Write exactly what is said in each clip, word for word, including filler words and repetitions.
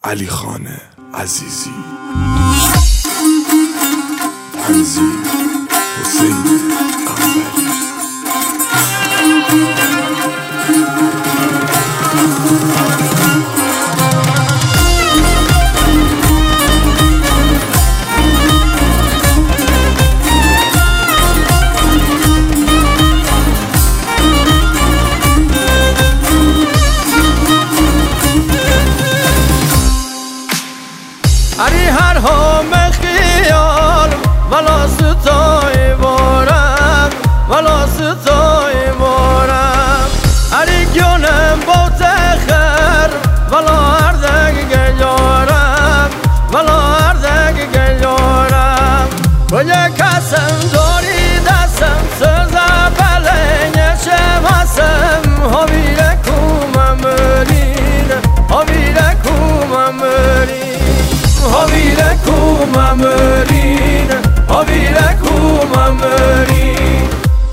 علی خان عزیزی. تنظیم حسین قنبری. علی هر هم خیال ولا ستای بارم ولا ستای بارم علی گونم با تخر ولا اردگ گیارم ولا اردگ گیارم و یک کسم داری دستم سزا بلنگ چه هستم هاویره کومم مرین هاویره کومم مرین هاویره کومم مرین هاویره کومم مرین.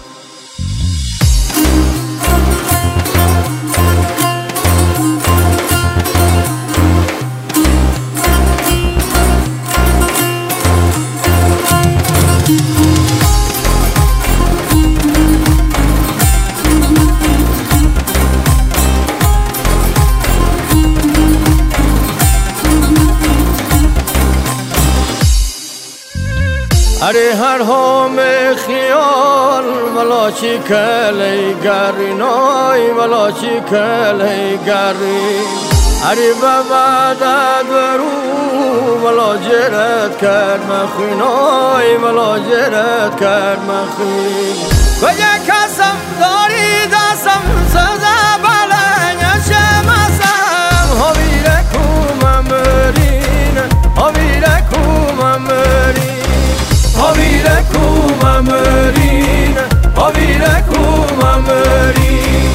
اره هر هم خیال ولا چی کلی گری نای ولا چی کلی گری اره بابا برو ولا جرت کرد مخی نای ولا جرت کرد مخی و یک کسم داری دستم سزا بلنگ شمسم هاویره کومم مرین هاویره کومم مرین هاویره کومم مرین هاویره کومم مرین.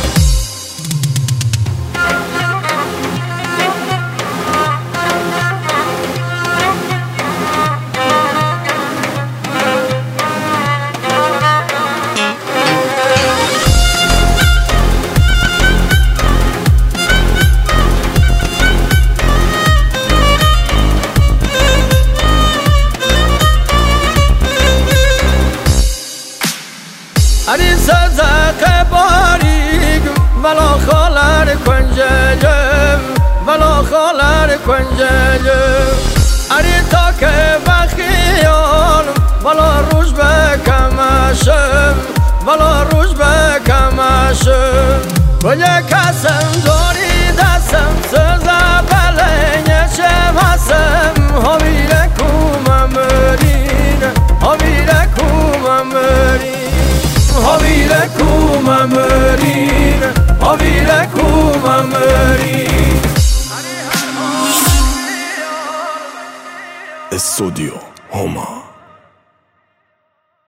علی صدق باریگ ولا خالر کنجلم ولا خالر کنجلم علی تا که بخیال ولا روش بکمشم ولا روش بکمشم و یک کسم داری دستم سزا بلنگ چه هستم هاویره کومم مرین هاویره کومم مرین هاویره کومم مرین هاویره کومم مرین. استودیو هما.